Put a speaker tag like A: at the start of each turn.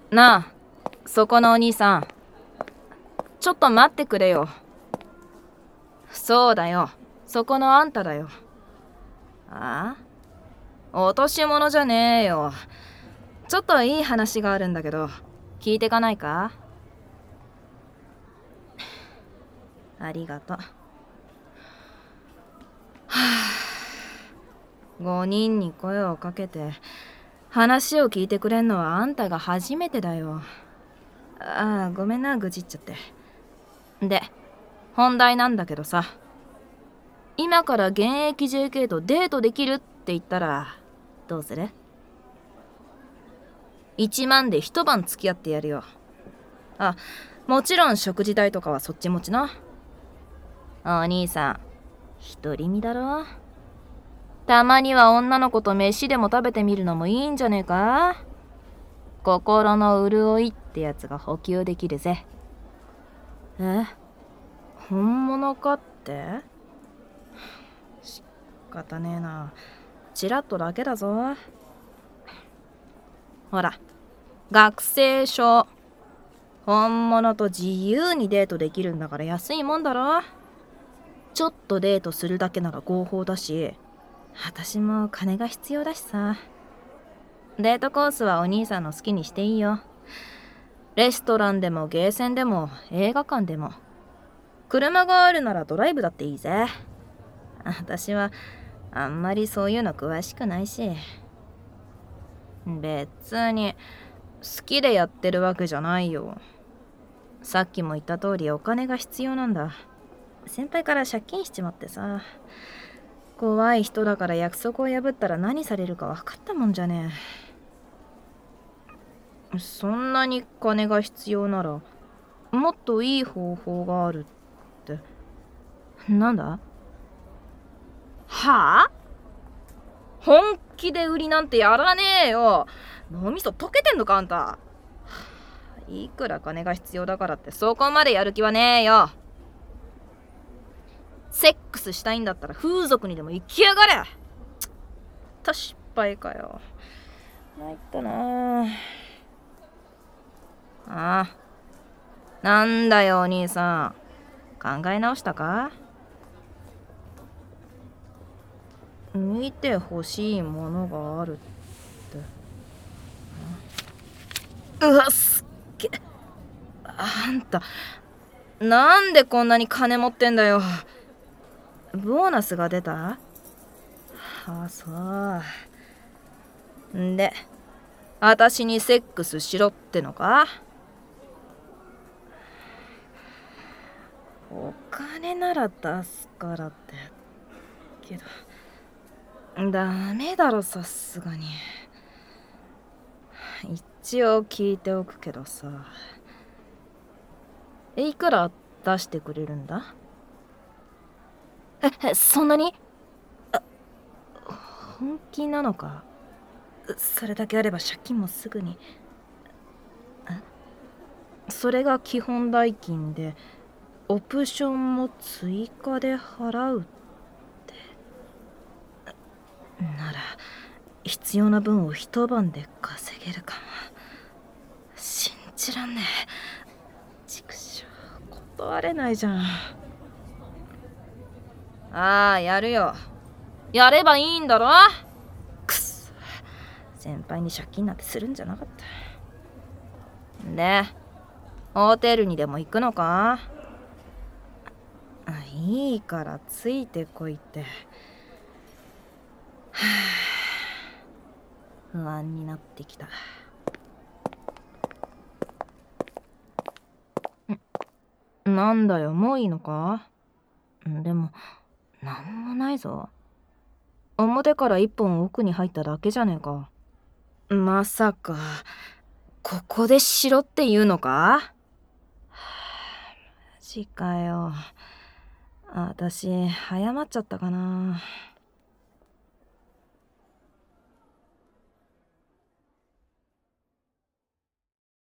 A: なあ、そこのお兄さん。ちょっと待ってくれよ。そうだよ。そこのあんただよ。ああ？落とし物じゃねえよ。ちょっといい話があるんだけど、聞いてかないか？ありがとう。はあ、5人に声をかけて話を聞いてくれんのはあんたが初めてだよ。ああ、ごめんな、愚痴っちゃって。で、本題なんだけどさ、今から現役 JK とデートできるって言ったらどうする？1万で一晩付き合ってやるよ。あ、もちろん食事代とかはそっち持ちな。お兄さん、独り身だろ？たまには女の子と飯でも食べてみるのもいいんじゃねえか？心の潤いってやつが補給できるぜ。え？本物かって？仕方ねえな。チラッとだけだぞ。ほら、学生証。本物と自由にデートできるんだから安いもんだろ。ちょっとデートするだけなら合法だし、私も金が必要だしさ。デートコースはお兄さんの好きにしていいよ。レストランでもゲーセンでも映画館でも。車があるならドライブだっていいぜ。私はあんまりそういうの詳しくないし。別に好きでやってるわけじゃないよ。さっきも言った通りお金が必要なんだ。先輩から借金しちまってさ。怖い人だから約束を破ったら何されるか分かったもんじゃねえ。そんなに金が必要ならもっといい方法があるって。なんだ？はあ？本気で売りなんてやらねえよ。脳みそ溶けてんのかあんた。いくら金が必要だからってそこまでやる気はねえよ。セックスしたいんだったら風俗にでも行きやがれ。失敗かよ。参ったなあ。なんだよお兄さん、考え直したか？見てほしいものがあるって。うわ、すっげ。あんたなんでこんなに金持ってんだよ。ボーナスが出た？あ、そう。んで、私にセックスしろってのか？お金なら出すからって。けど、ダメだろ、さすがに。一応聞いておくけどさ。いくら出してくれるんだ？そんなに？本気なのか？それだけあれば借金もすぐに。それが基本代金でオプションも追加で払うって。なら必要な分を一晩で稼げるかも。信じらんねえ。畜生、断れないじゃん。ああ、やるよ。やればいいんだろ。くそ、先輩に借金なんてするんじゃなかった。で、ホテルにでも行くのか？いいからついてこいって。はあ、不安になってきた。なんだよ、もういいのか？でもなんもないぞ。表から一本奥に入っただけじゃねえか。まさかここでしろって言うのか？マジかよ。私謝っちゃったかな。